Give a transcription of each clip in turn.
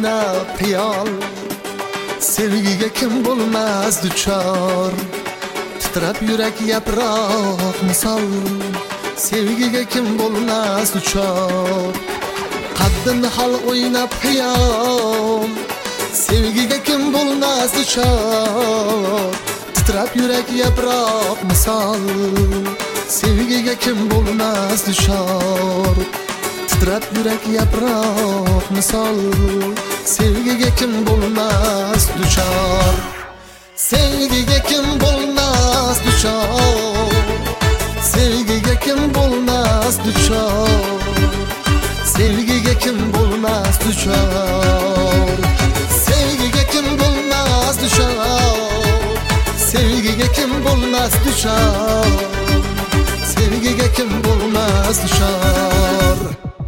o'ynab xiyol sevgiga kim bo'lmas duchor titrab yurak yaproq misol sevgiga kim bo'lmas duchor qaddi nihol o'ynab xiyol sevgiga kim bo'lmas duchor titrab yurak yaproq misol sevgiga kim bo'lmas duchor titrab yurak yaproq misol sevgiga kim bo'lmas duchor sevgiga kim bo'lmas duchor sevgiga kim bo'lmas duchor sevgiga kim bo'lmas duchor sevgiga kim bo'lmas duchor sevgiga kim bo'lmas duchor sevgiga kim bo'lmas duchor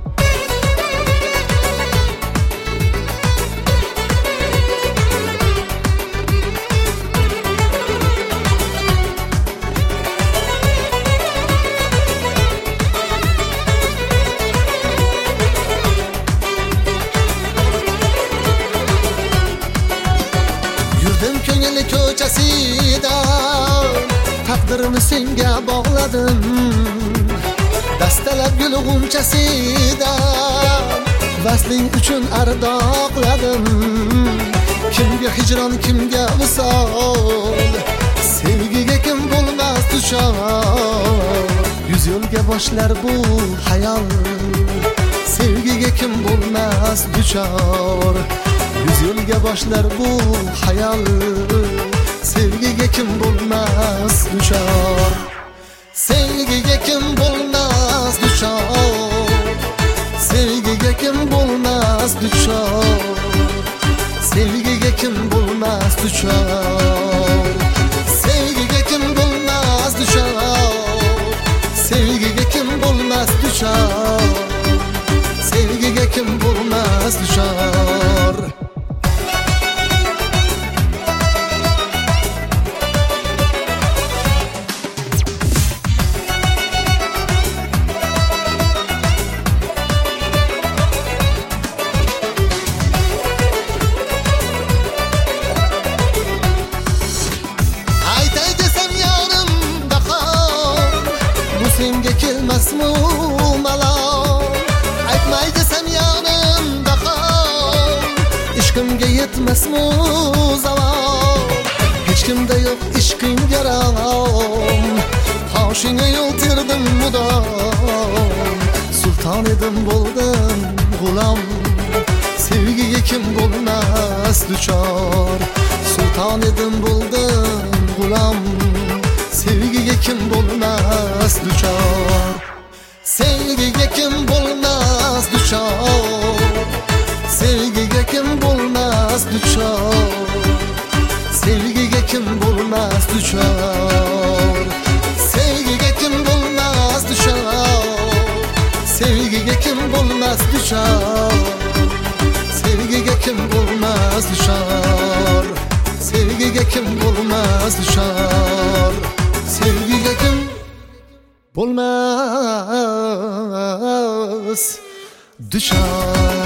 ko'ngil ko'chasida taqdirimni senga bog'ladim dastalab gul g'unchasida vasling uchun ardoqladim kimga hijron kimga visol sevgiga kim bo'lmas duchor yuz yo'lga boshlar bu hayol sevgiga kim bo'lmas duchor yuz yo'lga boshlar bu hayol sevgiga kim bo'lmas duchor sevgiga kim bo'lmas duchor sevgiga kim bo'lmas duchor sevgiga kim bo'lmas duchor sevgiga kim bo'lmas duchor sevgiga kim bo'lmas duchor sevgiga kim bo'lmas duchor senga kelmasmi malol aytmay desam yonimda qol ishqimga yetmasmi zavol hech kimda yo'q ishqingga rom qoshingga yo'l terdim mudom sulton edim bo'ldim g'ulom sevgiga kim bo'lmas duchor sulton edim bo'ldim g'ulom sevgiga kim bo'lmas duchor sevgiga kim bo'lmas duchor sevgiga kim bo'lmas duchor sevgiga kim bo'lmas duchor sevgiga kim bo'lmas duchor sevgiga kim bo'lmas duchor sevgiga kim bo'lmas duchor sevgiga kim bo'lmas duchor sevgiga kim bo'lmas duchor